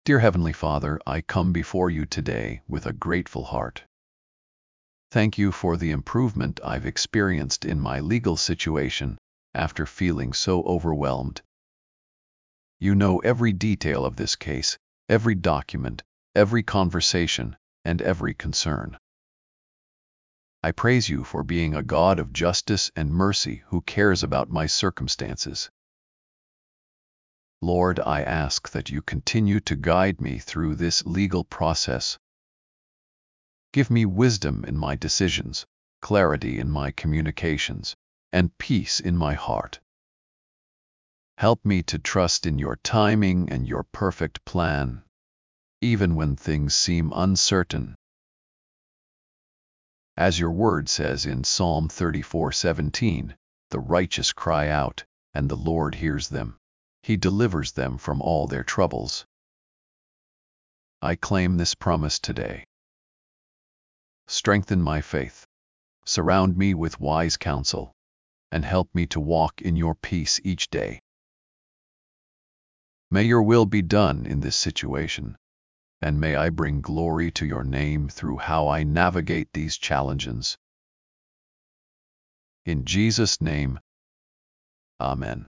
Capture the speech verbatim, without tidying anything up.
Dear Heavenly Father, I come before you today with a grateful heart. Thank you for the improvement I've experienced in my legal situation after feeling so overwhelmed. You know every detail of this case, every document, every conversation, and every concern. I praise you for being a God of justice and mercy who cares about my circumstances. Lord, I ask that you continue to guide me through this legal process. Give me wisdom in my decisions, clarity in my communications, and peace in my heart. Help me to trust in your timing and your perfect plan, even when things seem uncertain. As your word says in Psalm thirty-four seventeen, the righteous cry out, and the Lord hears them. He delivers them from all their troubles. I claim this promise today. Strengthen my faith, surround me with wise counsel, and help me to walk in your peace each day. May your will be done in this situation, and may I bring glory to your name through how I navigate these challenges. In Jesus' name, Amen.